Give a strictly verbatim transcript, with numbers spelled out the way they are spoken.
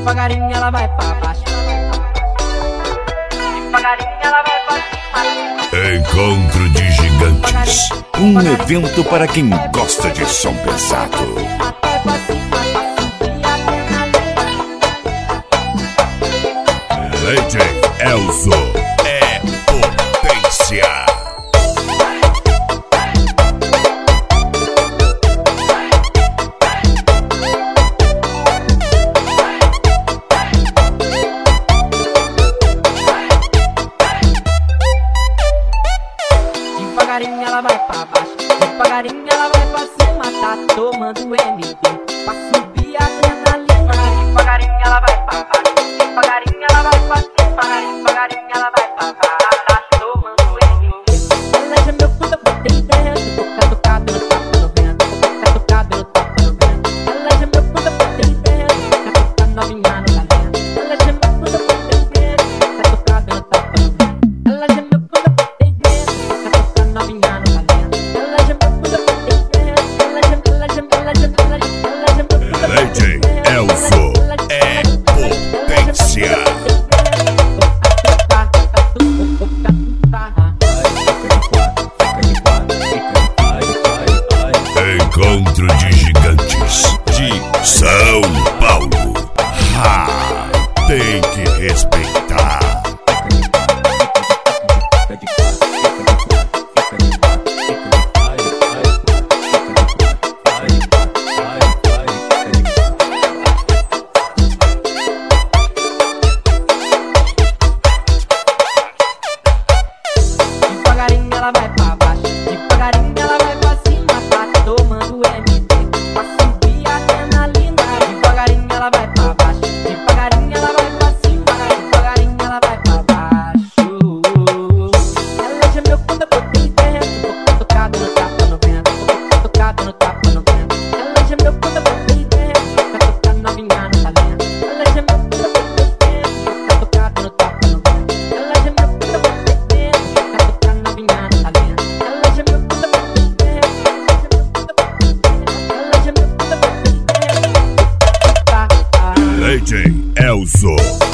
Devagarinho ela vai pra baixo, devagarinho ela vai pra cima. Encontro de Gigantes, um evento para quem gosta de som pesado. D J Elzo é potência. Devagarinho ela vai pra baixo, devagarinho ela vai pra cima. Tá tomando M D pra subir a adrenalina. Devagarinho ela vai pra baixo, devagarinho ela vai pra cima. Devagarinho ela vai pra baixo, tá tomando M D. Ela já meu puta por dentro, toca do cabelo tapa no vento, toca do cabelo tapa no vento. Ela já meu puta por dentro, toca novinha no talento. Ela já meu puta por dentro, toca do cabelo tapa no vento. Ela já meu puta por dentro, novinha no talento. Ela já me muda por dentro. Ela já, ela já, ela já, ela já, ela já me muda por D J Elzo é potência. Encontro de Gigantes de São Paulo. Ha! Tem que respeitar. Devagarinho ela vai pra baixo, devagarinho ela vai pra cima. Tá tomando M D pra subir a adrenalina. Devagarinho ela vai pra baixo, devagarinho ela vai pra cima. Devagarinho ela vai pra baixo. Ela já meu puta por dentro, tô tocado no tapa no vento, tô tocado no tapa no vento. Ela já meu puta por dentro, tá tocando novinha no talento. Ela já meu puta por dentro, tá tocado no tapa no vento. Ela já meu puta por dentro, tá tocando novinha no talento. Ela já meu puta por dentro, ela já meu puta por dentro. D J Elzo